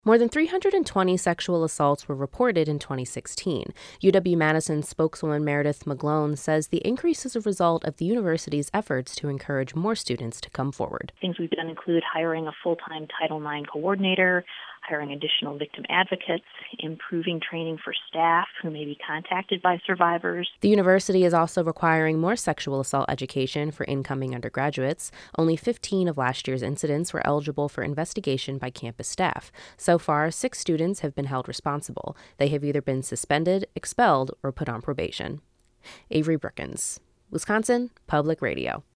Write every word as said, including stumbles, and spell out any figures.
More than three hundred twenty sexual assaults were reported in twenty sixteen. U W-Madison spokeswoman Meredith McGlone says the increase is a result of the university's efforts to encourage more students to come forward. Things we've done include hiring a full-time Title nine coordinator, hiring additional victim advocates, improving training for staff who may be contacted by survivors. The university is also requiring more sexual assault education for incoming undergraduates. Only fifteen of last year's incidents were eligible for investigation by campus staff. So far, six students have been held responsible. They have either been suspended, expelled, or put on probation. Avery Brookins, Wisconsin Public Radio.